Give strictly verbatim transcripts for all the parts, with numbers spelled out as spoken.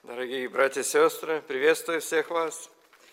Дорогие братья и сестры, приветствую всех вас.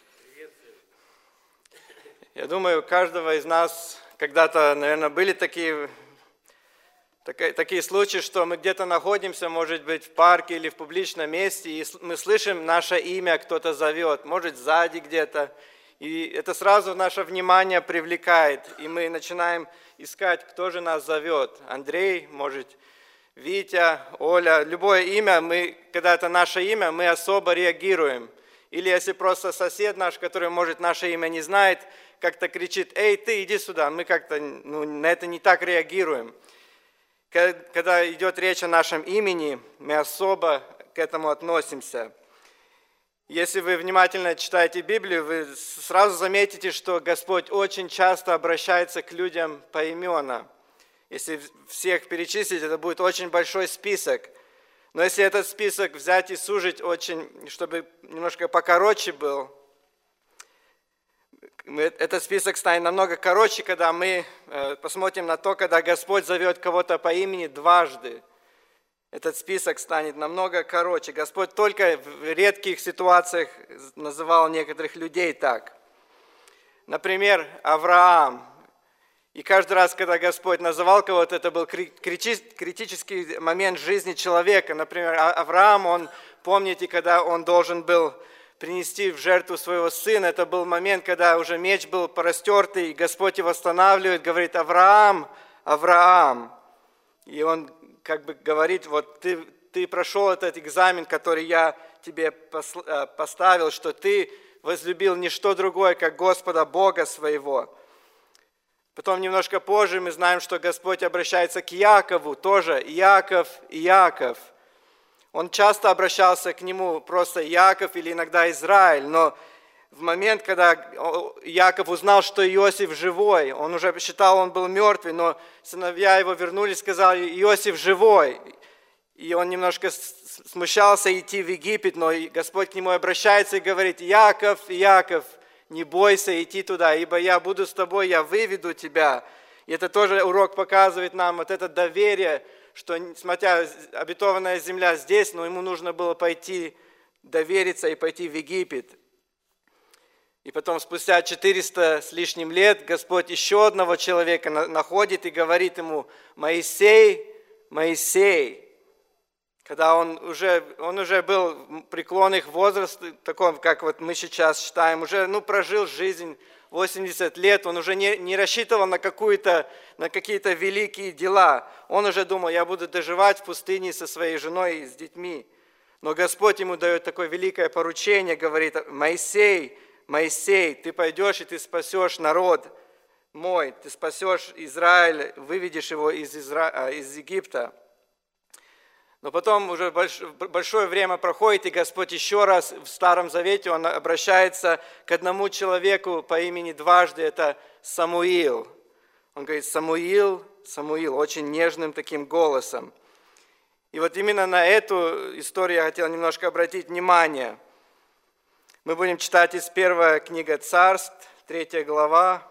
Я думаю, у каждого из нас когда-то, наверное, были такие, такие, такие случаи, что мы где-то находимся, может быть, в парке или в публичном месте, и мы слышим наше имя, кто-то зовет, может, сзади где-то. И это сразу наше внимание привлекает, и мы начинаем искать, кто же нас зовет. Андрей, может, Витя, Оля, любое имя, мы, когда это наше имя, мы особо реагируем. Или если просто сосед наш, который, может, наше имя не знает, как-то кричит: «Эй, ты, иди сюда», мы как-то ну, на это не так реагируем. Когда идет речь о нашем имени, мы особо к этому относимся. Если вы внимательно читаете Библию, вы сразу заметите, что Господь очень часто обращается к людям поименно. Если всех перечислить, это будет очень большой список. Но если этот список взять и сужить очень, чтобы немножко покороче был, этот список станет намного короче, когда мы посмотрим на то, когда Господь зовет кого-то по имени дважды. Этот список станет намного короче. Господь только в редких ситуациях называл некоторых людей так. Например, Авраам. И каждый раз, когда Господь называл кого-то, это был критический момент жизни человека. Например, Авраам, он, помните, когда он должен был принести в жертву своего сына, это был момент, когда уже меч был порастертый, и Господь его останавливает, говорит: «Авраам, Авраам». И он как бы говорит: вот ты, ты прошел этот экзамен, который я тебе поставил, что ты возлюбил не что другое, как Господа Бога своего. Потом немножко позже мы знаем, что Господь обращается к Якову, тоже Иаков, Иаков. Он часто обращался к нему просто Яков или иногда Израиль, но в момент, когда Яков узнал, что Иосиф живой, он уже считал, он был мертвый, но сыновья его вернулись и сказали: «Иосиф живой». И он немножко смущался идти в Египет, но Господь к нему обращается и говорит: «Яков, Яков, не бойся идти туда, ибо я буду с тобой, я выведу тебя». И это тоже урок показывает нам вот это доверие, что, смотря обетованная земля здесь, но ему нужно было пойти, довериться и пойти в Египет. И потом, спустя четыреста с лишним лет, Господь еще одного человека находит и говорит ему: «Моисей, Моисей». Когда он уже, он уже был в преклонных возрастах, таком, как вот мы сейчас считаем, уже ну, прожил жизнь восемьдесят лет, он уже не, не рассчитывал на, какую-то, на какие-то великие дела. Он уже думал: я буду доживать в пустыне со своей женой и с детьми. Но Господь ему дает такое великое поручение, говорит: «Моисей, Моисей, ты пойдешь и ты спасешь народ мой, ты спасешь Израиль, выведешь его из, Изра... из Египта». Но потом уже большое время проходит, и Господь еще раз в Старом Завете, Он обращается к одному человеку по имени дважды, это Самуил. Он говорит: «Самуил, Самуил», очень нежным таким голосом. И вот именно на эту историю я хотел немножко обратить внимание. Мы будем читать из первой книги Царств, третья глава,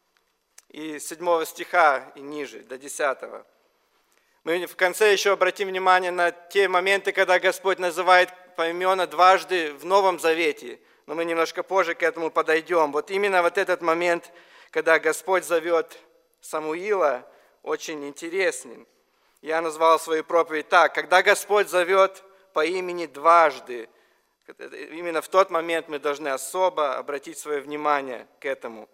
и седьмого стиха и ниже, до десятого. Мы в конце еще обратим внимание на те моменты, когда Господь называет поименно дважды в Новом Завете. Но мы немножко позже к этому подойдем. Вот именно вот этот момент, когда Господь зовет Самуила, очень интересен. Я назвал свою проповедь так: когда Господь зовет по имени дважды, именно в тот момент мы должны особо обратить свое внимание к этому.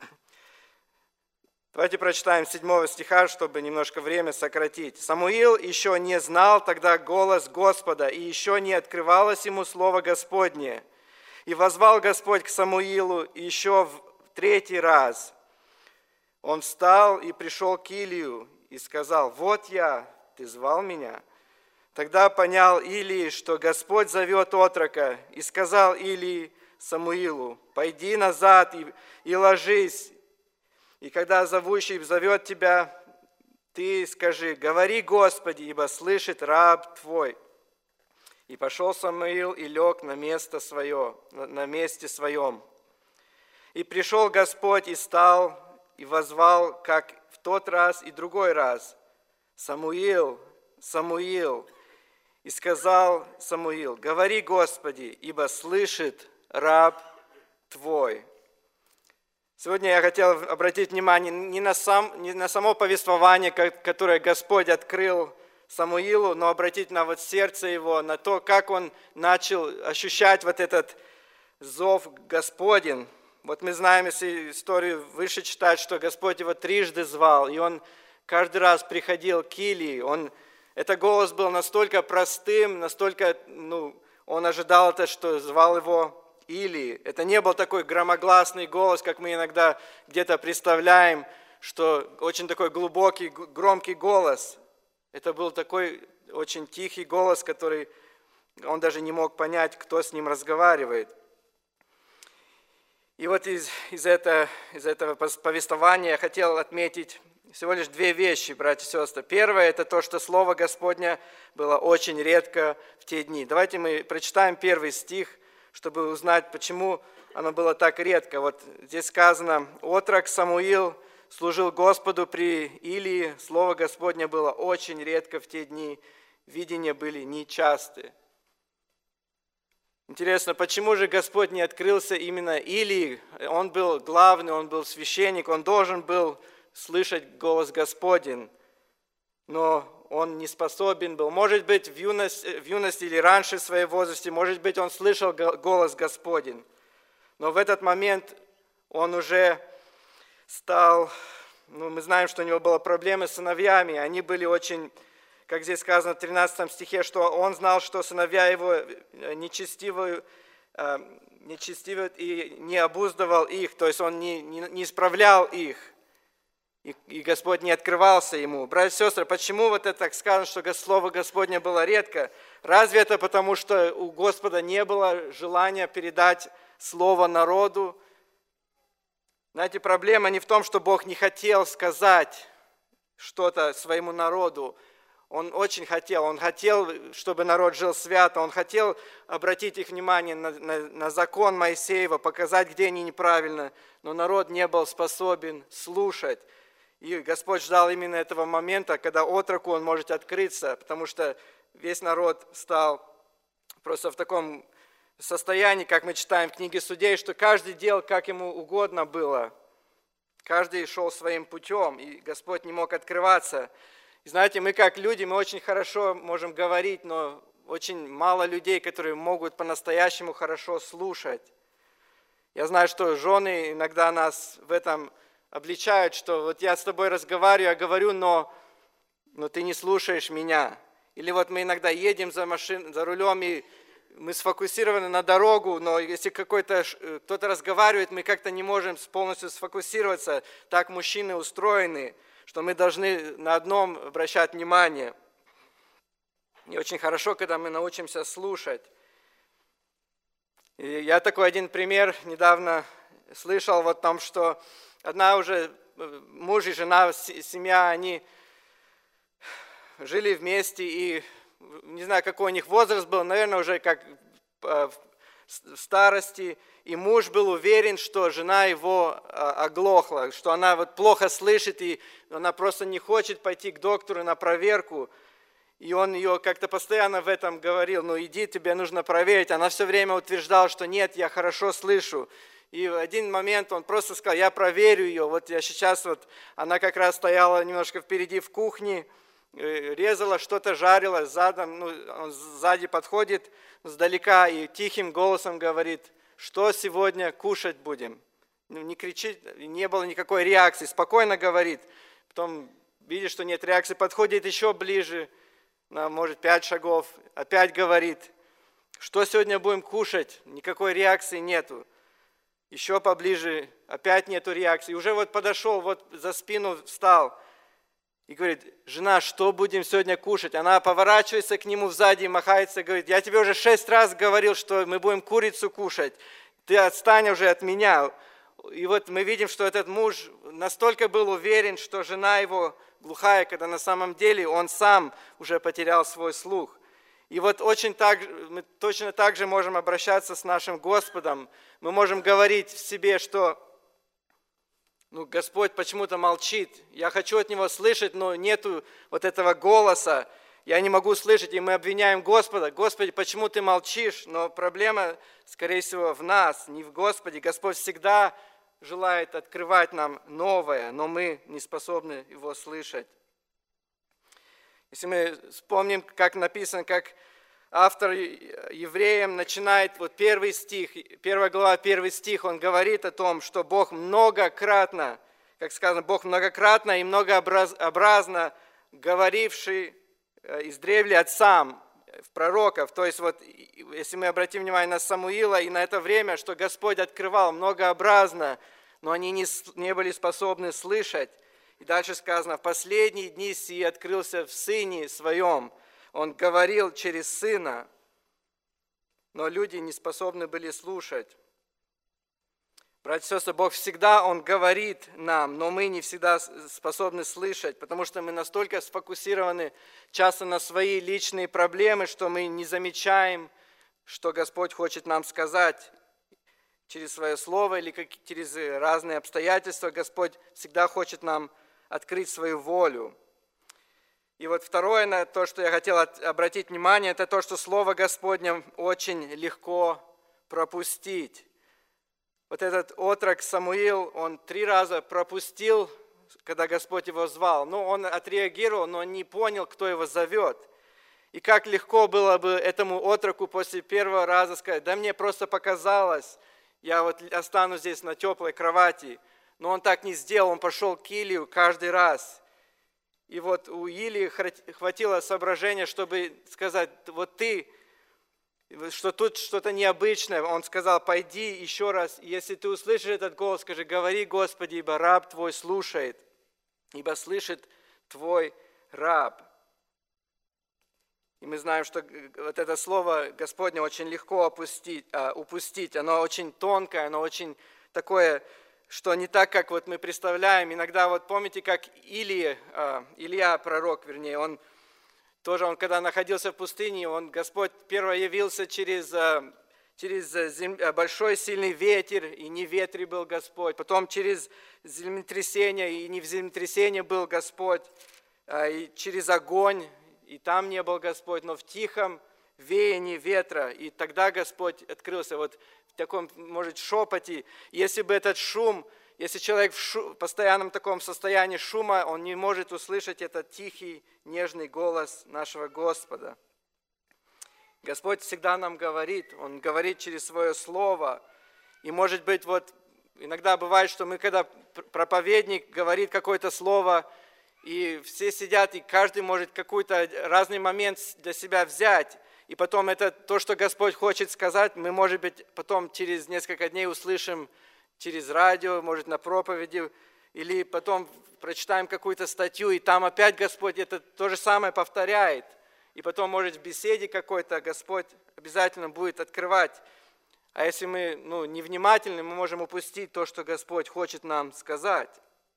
Давайте прочитаем седьмого стиха, чтобы немножко время сократить. «Самуил еще не знал тогда голос Господа, и еще не открывалось ему слово Господне. И воззвал Господь к Самуилу еще в третий раз. Он встал и пришел к Илию и сказал: вот я, ты звал меня». Тогда понял Илий, что Господь зовет отрока, и сказал Илий Самуилу: пойди назад и, и ложись. И когда зовущий зовет тебя, ты скажи: говори, Господи, ибо слышит раб твой. И пошел Самуил и лег на место свое, на месте своем. И пришел Господь и стал, и воззвал, как в тот раз и другой раз: Самуил, Самуил. И сказал Самуил: говори, Господи, ибо слышит раб Твой. Сегодня я хотел обратить внимание не на, сам, не на само повествование, которое Господь открыл Самуилу, но обратить на вот сердце его, на то, как он начал ощущать вот этот зов Господень. Вот мы знаем, если историю выше читать, что Господь его трижды звал, и он каждый раз приходил к Илии. Он, этот голос был настолько простым, настолько, ну, он ожидал это, что звал его Илии. Это не был такой громогласный голос, как мы иногда где-то представляем, что очень такой глубокий, громкий голос. Это был такой очень тихий голос, который он даже не мог понять, кто с ним разговаривает. И вот из, из, этого, из этого повествования я хотел отметить всего лишь две вещи, братья и сестры. Первое – это то, что Слово Господне было очень редко в те дни. Давайте мы прочитаем первый стих, чтобы узнать, почему оно было так редко. Вот здесь сказано: «Отрок Самуил служил Господу при Илии, Слово Господне было очень редко в те дни, видения были нечасты». Интересно, почему же Господь не открылся именно Илии? Он был главный, он был священник, он должен был слышать голос Господень, но он не способен был. Может быть, в юности, в юности или раньше в своем возрасте, может быть, он слышал голос Господень, но в этот момент он уже стал, ну, мы знаем, что у него были проблемы с сыновьями, они были очень, как здесь сказано в тринадцатом стихе, что он знал, что сыновья его нечестивы, нечестивы и не обуздывал их, то есть он не, не, не исправлял их, и, и Господь не открывался ему. Братья и сестры, почему вот это так сказано, что Слово Господне было редко? Разве это потому, что у Господа не было желания передать Слово народу? Знаете, проблема не в том, что Бог не хотел сказать что-то своему народу. Он очень хотел, Он хотел, чтобы народ жил свято, Он хотел обратить их внимание на, на, на закон Моисеева, показать, где они неправильно, но народ не был способен слушать. И Господь ждал именно этого момента, когда отроку он может открыться, потому что весь народ стал просто в таком состоянии, как мы читаем в книге Судей, что каждый делал, как ему угодно было. Каждый шел своим путем, и Господь не мог открываться. И знаете, мы как люди, мы очень хорошо можем говорить, но очень мало людей, которые могут по-настоящему хорошо слушать. Я знаю, что жены иногда нас в этом обличают, что вот я с тобой разговариваю, я говорю, но, но ты не слушаешь меня. Или вот мы иногда едем за, машин, за рулем, и мы сфокусированы на дорогу, но если какой-то, кто-то разговаривает, мы как-то не можем полностью сфокусироваться. Так мужчины устроены, что мы должны на одном обращать внимание. И очень хорошо, когда мы научимся слушать. И я такой один пример недавно слышал вот там, что одна уже муж и жена, семья, они жили вместе, и не знаю, какой у них возраст был, наверное, уже как в старости, и муж был уверен, что жена его оглохла, что она вот плохо слышит, и она просто не хочет пойти к доктору на проверку. И он ее как-то постоянно в этом говорил: ну иди, тебе нужно проверить. Она все время утверждала, что нет, я хорошо слышу. И в один момент он просто сказал: я проверю ее. Вот я сейчас, вот она как раз стояла немножко впереди в кухне, резала, что-то жарила, задом, ну, он сзади подходит сдалека и тихим голосом говорит: что сегодня кушать будем? Ну, не кричит, не было никакой реакции, спокойно говорит. Потом видит, что нет реакции, подходит еще ближе, на, может, пять шагов, опять говорит: что сегодня будем кушать? Никакой реакции нету. Еще поближе, опять нету реакции. И уже вот подошел, вот за спину встал и говорит: жена, что будем сегодня кушать? Она поворачивается к нему сзади, махается, говорит: я тебе уже шесть раз говорил, что мы будем курицу кушать. Ты отстань уже от меня. И вот мы видим, что этот муж настолько был уверен, что жена его глухая, когда на самом деле он сам уже потерял свой слух. И вот очень так, мы точно так же можем обращаться с нашим Господом. Мы можем говорить в себе, что ну, Господь почему-то молчит. Я хочу от Него слышать, но нету вот этого голоса. я не могу слышать, и мы обвиняем Господа. Господи, почему ты молчишь? Но проблема, скорее всего, в нас, не в Господе. Господь всегда желает открывать нам новое, но мы не способны его слышать. Если мы вспомним, как написано, как автор евреям начинает, вот первый стих, первая глава, первый стих, он говорит о том, что Бог многократно, как сказано, Бог многократно и многообразно говоривший издревле отцам, в пророков. То есть вот, если мы обратим внимание на Самуила и на это время, что Господь открывал многообразно, но они не, не были способны слышать. И дальше сказано, в последние дни сии открылся в Сыне Своем. Он говорил через Сына, но люди не способны были слушать. Братья и сестры, Бог всегда, Он говорит нам, но мы не всегда способны слышать, потому что мы настолько сфокусированы часто на свои личные проблемы, что мы не замечаем, что Господь хочет нам сказать через Свое Слово или как, через разные обстоятельства. Господь всегда хочет нам открыть свою волю. И вот второе, на то, что я хотел обратить внимание, это то, что Слово Господне очень легко пропустить. Вот этот отрок Самуил, он три раза пропустил, когда Господь его звал. Ну, он отреагировал, но не понял, кто его зовет. И как легко было бы этому отроку после первого раза сказать, да мне просто показалось, я вот останусь здесь на теплой кровати. Но он так не сделал, он пошел к Илию каждый раз. И вот у Илии хватило соображения, чтобы сказать, вот ты, что тут что-то необычное. Он сказал, пойди еще раз, и если ты услышишь этот голос, скажи, говори, Господи, ибо раб твой слушает, ибо слышит твой раб. И мы знаем, что вот это слово Господне очень легко опустить, а, упустить. Оно очень тонкое, оно очень такое, что не так, как вот мы представляем. Иногда вот помните, как Илия, а, Илья, пророк, вернее, он тоже, он когда находился в пустыне, он, Господь первый явился через, а, через зем... большой сильный ветер, и не в ветре был Господь. Потом через землетрясение, и не в землетрясении был Господь, а, и через огонь, и там не был Господь, но в тихом веянии ветра. И тогда Господь открылся вот в таком, может, шепоте. Если бы этот шум, если человек в шу, постоянном таком состоянии шума, он не может услышать этот тихий, нежный голос нашего Господа. Господь всегда нам говорит, Он говорит через Свое Слово. И может быть, вот иногда бывает, что мы, когда проповедник говорит какое-то слово, и все сидят, и каждый может какой-то разный момент для себя взять. И потом это то, что Господь хочет сказать, мы, может быть, потом через несколько дней услышим через радио, может, на проповеди, или потом прочитаем какую-то статью, и там опять Господь это то же самое повторяет. И потом, может, в беседе какой-то Господь обязательно будет открывать. А если мы ну, невнимательны, мы можем упустить то, что Господь хочет нам сказать.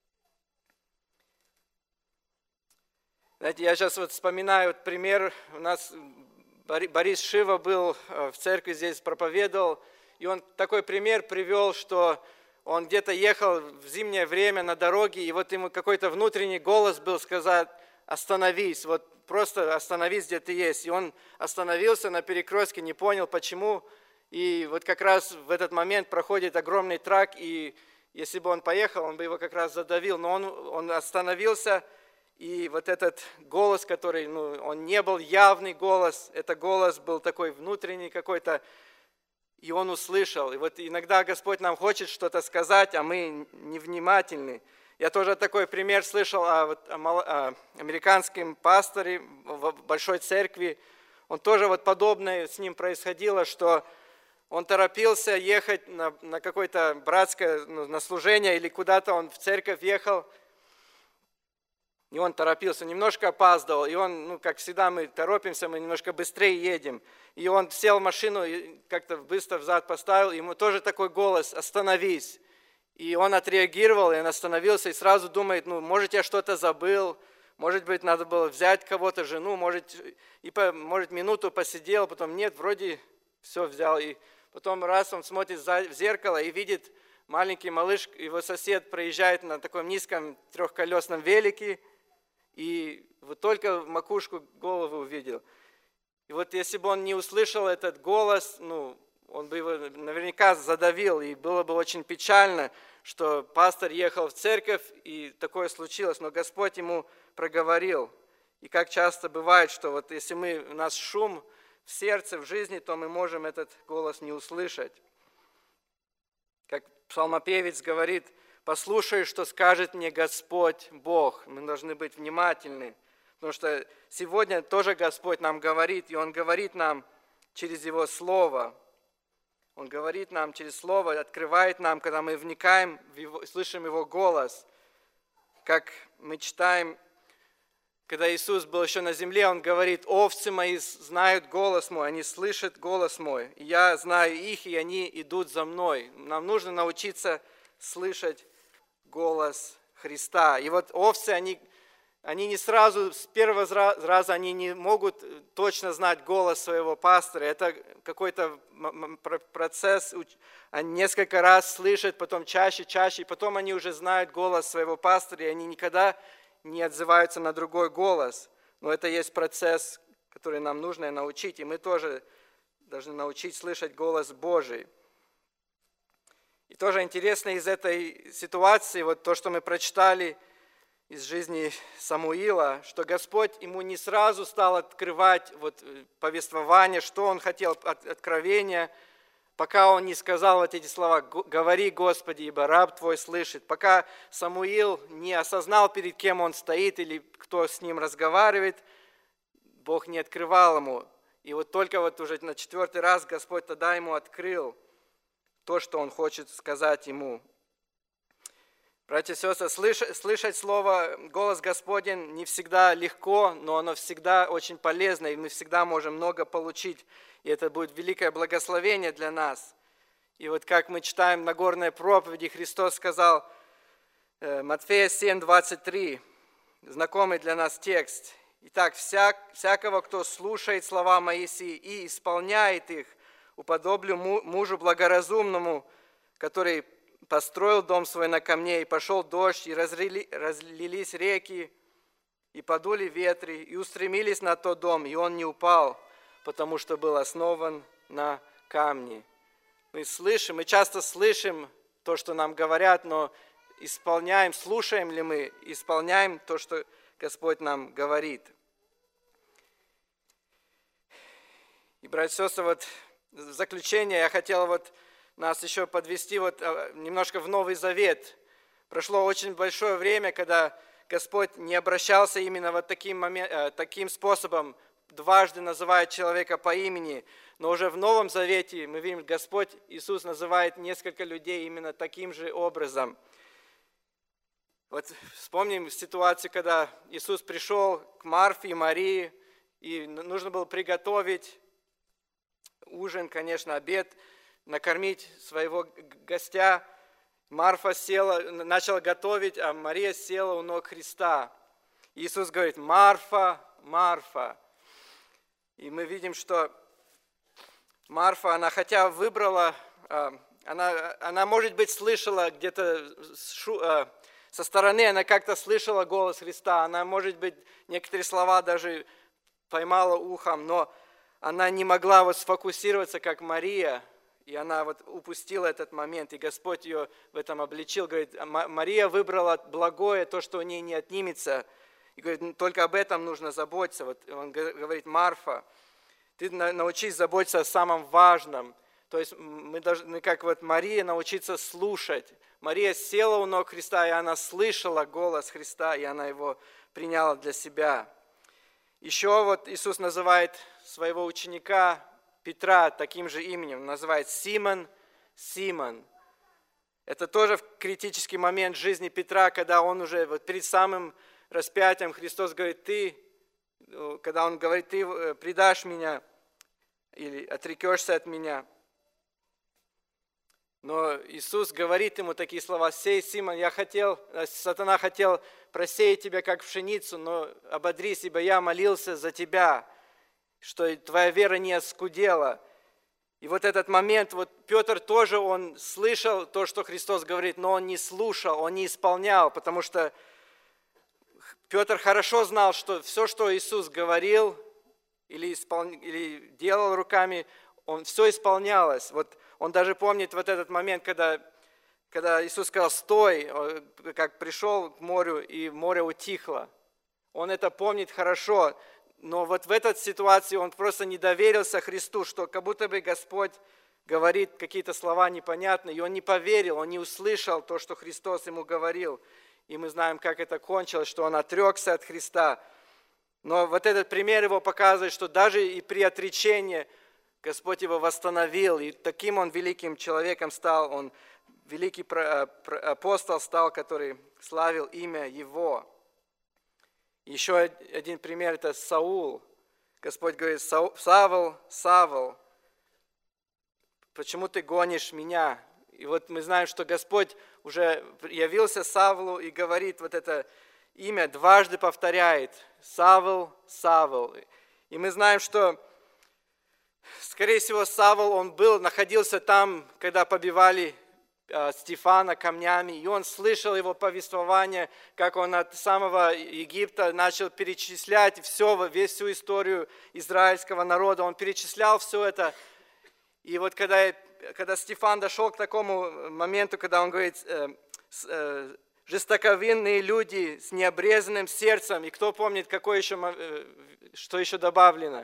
Знаете, я сейчас вот вспоминаю вот пример, у нас Борис Шива был в церкви здесь, проповедовал, и он такой пример привел, что он где-то ехал в зимнее время на дороге, и вот ему какой-то внутренний голос был сказать, остановись, вот просто остановись, где ты есть. И он остановился на перекрестке, не понял почему, и вот как раз в этот момент проходит огромный трак, и если бы он поехал, он бы его как раз задавил, но он, он остановился. И вот этот голос, который, ну, он не был явный голос, это голос был такой внутренний какой-то, и он услышал. И вот иногда Господь нам хочет что-то сказать, а мы невнимательны. Я тоже такой пример слышал о, вот, о, о американском пасторе в большой церкви. Он тоже вот подобное с ним происходило, что он торопился ехать на, на какое-то братское ну, на служение или куда-то он в церковь ехал. И он торопился, немножко опаздывал, и он, ну, как всегда, мы торопимся, мы немножко быстрее едем. И он сел в машину и как-то быстро взад поставил, ему тоже такой голос «Остановись!». И он отреагировал, и он остановился, и сразу думает, ну, может, я что-то забыл, может быть, надо было взять кого-то, жену, может, и по, может минуту посидел, потом нет, вроде все взял. И потом раз он смотрит в зеркало и видит маленький малыш, его сосед проезжает на таком низком трехколесном велике, и вот только макушку головы увидел. И вот если бы он не услышал этот голос, ну, он бы его наверняка задавил, и было бы очень печально, что пастор ехал в церковь, и такое случилось, но Господь ему проговорил. И как часто бывает, что вот если мы, у нас шум в сердце, в жизни, то мы можем этот голос не услышать. Как псалмопевец говорит: «Послушай, что скажет мне Господь Бог». Мы должны быть внимательны, потому что сегодня тоже Господь нам говорит, и Он говорит нам через Его Слово. Он говорит нам через Слово, открывает нам, когда мы вникаем, в его, слышим Его голос. Как мы читаем, когда Иисус был еще на земле, Он говорит: «Овцы мои знают голос мой, они слышат голос мой, и я знаю их, и они идут за мной». Нам нужно научиться слышать голос Христа. И вот овцы, они, они не сразу, с первого раза они не могут точно знать голос своего пастора. Это какой-то процесс, они несколько раз слышат, потом чаще, чаще, и потом они уже знают голос своего пастора, и они никогда не отзываются на другой голос. Но это есть процесс, который нам нужно научить, и мы тоже должны научить слышать голос Божий. И тоже интересно из этой ситуации, вот то, что мы прочитали из жизни Самуила, что Господь ему не сразу стал открывать вот повествование, что он хотел от откровения, пока он не сказал вот эти слова: «Говори, Господи, ибо раб Твой слышит». Пока Самуил не осознал, перед кем он стоит или кто с ним разговаривает, Бог не открывал ему. И вот только вот уже на четвертый раз Господь тогда ему открыл то, что он хочет сказать ему. Братья и сестры, слышать, слышать слово, голос Господень не всегда легко, но оно всегда очень полезно, и мы всегда можем много получить, и это будет великое благословение для нас. И вот как мы читаем в Нагорной проповеди, Христос сказал, Матфея семь, двадцать три, знакомый для нас текст: «Итак, всяк, всякого, кто слушает слова Моисии и исполняет их, уподоблю мужу благоразумному, который построил дом свой на камне, и пошел дождь, и разлили, разлились реки, и подули ветры, и устремились на тот дом, и он не упал, потому что был основан на камне». Мы слышим, мы часто слышим то, что нам говорят, но исполняем, слушаем ли мы, исполняем то, что Господь нам говорит. И, братья и сестры, вот в заключение я хотел вот нас еще подвести вот немножко в Новый Завет. Прошло очень большое время, когда Господь не обращался именно вот таким, момент, таким способом, дважды называет человека по имени, но уже в Новом Завете мы видим, Господь Иисус называет несколько людей именно таким же образом. Вот вспомним ситуацию, когда Иисус пришел к Марфе и Марии, и нужно было приготовить ужин, конечно, обед, накормить своего гостя. Марфа села, начала готовить, а Мария села у ног Христа. Иисус говорит: «Марфа, Марфа». И мы видим, что Марфа, она хотя выбрала, она, она может быть, слышала где-то со стороны, она как-то слышала голос Христа, она, может быть, некоторые слова даже поймала ухом, но она не могла вот сфокусироваться, как Мария, и она вот упустила этот момент, и Господь ее в этом обличил, говорит: Мария выбрала благое, то, что у ней не отнимется, и говорит, только об этом нужно заботиться. Вот он говорит: Марфа, ты научись заботиться о самом важном. То есть мы должны, как вот Мария, научиться слушать. Мария села у ног Христа, и она слышала голос Христа, и она его приняла для себя. Еще вот Иисус называет своего ученика Петра таким же именем, называет Симон, Симон. Это тоже критический момент в жизни Петра, когда он уже вот перед самым распятием, Христос говорит: ты, когда он говорит: ты предашь меня или отрекешься от меня. Но Иисус говорит ему такие слова: «Сей, Симон, я хотел, сатана хотел просеять тебя, как пшеницу, но ободрись, ибо я молился за тебя, что твоя вера не оскудела». И вот этот момент, вот Петр тоже, он слышал то, что Христос говорит, но он не слушал, он не исполнял, потому что Петр хорошо знал, что все, что Иисус говорил или, испол... или делал руками, он, все исполнялось. Вот он даже помнит вот этот момент, когда, когда Иисус сказал «стой», как пришел к морю, и море утихло. Он это помнит хорошо, но вот в этой ситуации он просто не доверился Христу, что как будто бы Господь говорит какие-то слова непонятные, и он не поверил, он не услышал то, что Христос ему говорил. И мы знаем, как это кончилось, что он отрекся от Христа. Но вот этот пример его показывает, что даже и при отречении Господь его восстановил, и таким он великим человеком стал, он великий апостол стал, который славил имя его. Еще один пример – это Саул. Господь говорит: «Савл, Савл, почему ты гонишь меня?» И вот мы знаем, что Господь уже явился Савлу и говорит вот это имя, дважды повторяет: «Савл, Савл». И мы знаем, что, скорее всего, Савл, он был, находился там, когда побивали Стефана камнями, и он слышал его повествование, как он от самого Египта начал перечислять все, весь всю историю израильского народа, он перечислял все это. И вот когда, когда Стефан дошел к такому моменту, когда он говорит: жестоковинные люди с необрезанным сердцем, и кто помнит, какое еще, что еще добавлено?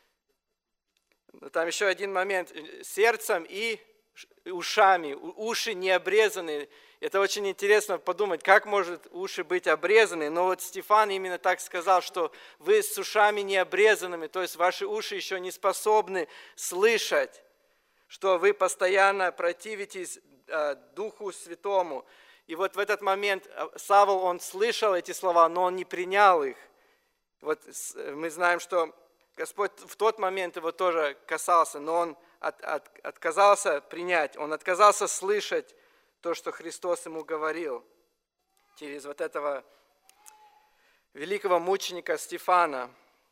Там еще один момент: сердцем и ушами, уши не обрезаны. Это очень интересно подумать, как может уши быть обрезаны. Но вот Стефан именно так сказал, что вы с ушами не обрезанными, то есть ваши уши еще не способны слышать, что вы постоянно противитесь Духу Святому. И вот в этот момент Савл, он слышал эти слова, но он не принял их. Вот мы знаем, что Господь в тот момент его тоже касался, но он от, от, отказался принять, он отказался слышать то, что Христос ему говорил через вот этого великого мученика Стефана.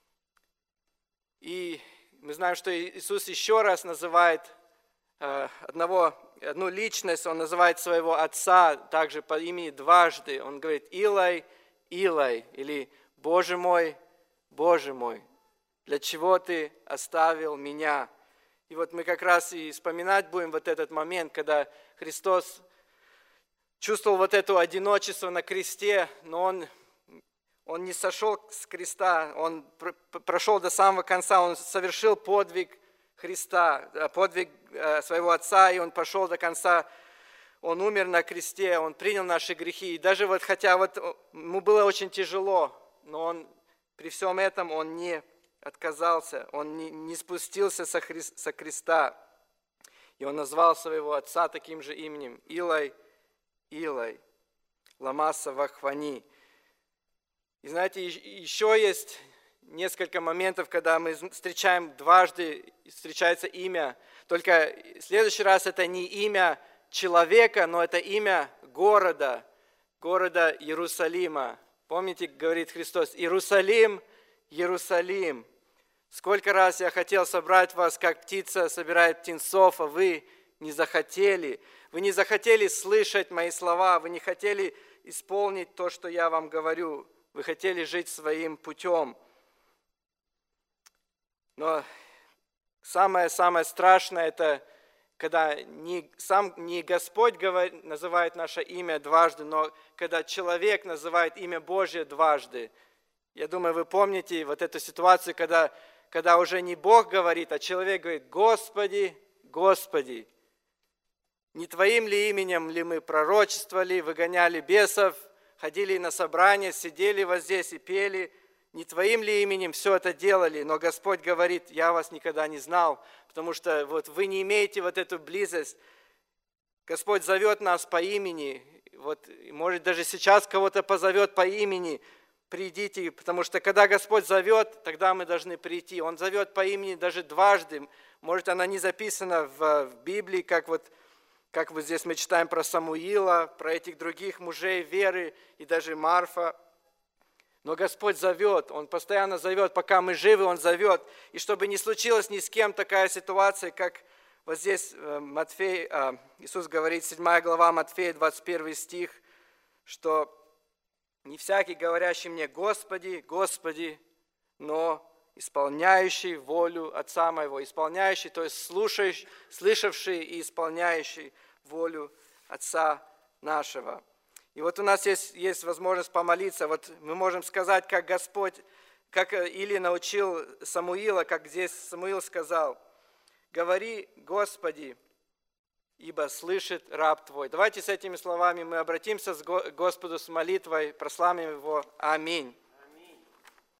И мы знаем, что Иисус еще раз называет э, одного, одну личность, он называет своего Отца также по имени дважды. Он говорит: «Илай, Илай», или «Боже мой, Боже мой, для чего ты оставил меня?» И вот мы как раз и вспоминать будем вот этот момент, когда Христос чувствовал вот это одиночество на кресте, но Он, он не сошел с креста, Он прошел до самого конца, Он совершил подвиг Христа, подвиг своего Отца, и Он пошел до конца. Он умер на кресте, Он принял наши грехи. И даже вот, хотя вот ему было очень тяжело, но Он при всем этом Он не отказался, он не, не спустился со, хри, со креста. И он назвал своего отца таким же именем: Илай, Илай, лама савахвани. И знаете, еще есть несколько моментов, когда мы встречаем дважды, встречается имя. Только в следующий раз это не имя человека, но это имя города, города Иерусалима. Помните, говорит Христос: Иерусалим, Иерусалим, сколько раз я хотел собрать вас, как птица собирает птенцов, а вы не захотели. Вы не захотели слышать мои слова, вы не хотели исполнить то, что я вам говорю. Вы хотели жить своим путем. Но самое-самое страшное – это когда не, сам не Господь говорит, называет наше имя дважды, но когда человек называет имя Божье дважды. Я думаю, вы помните вот эту ситуацию, когда, когда уже не Бог говорит, а человек говорит: «Господи, Господи, не Твоим ли именем ли мы пророчествовали, выгоняли бесов, ходили на собрания, сидели вот здесь и пели, не Твоим ли именем все это делали?» Но Господь говорит: «Я вас никогда не знал», потому что вот вы не имеете вот эту близость. Господь зовет нас по имени, вот, может, даже сейчас кого-то позовет по имени: «Придите», потому что когда Господь зовет, тогда мы должны прийти. Он зовет по имени даже дважды. Может, она не записана в, в Библии, как вот, как вот здесь мы читаем про Самуила, про этих других мужей веры и даже Марфа. Но Господь зовет, Он постоянно зовет, пока мы живы, Он зовет. И чтобы не случилось ни с кем такая ситуация, как вот здесь Матфей, Иисус говорит, седьмая глава Матфея, двадцать первый стих, что Не всякий, говорящий мне: Господи, Господи, но исполняющий волю Отца моего». Исполняющий, то есть слушающий, слышавший и исполняющий волю Отца нашего. И вот у нас есть, есть возможность помолиться. Вот мы можем сказать, как Господь, как Илия научил Самуила, как здесь Самуил сказал: «Говори, Господи, ибо слышит раб Твой». Давайте с этими словами мы обратимся к Господу с молитвой, прославим Его. Аминь.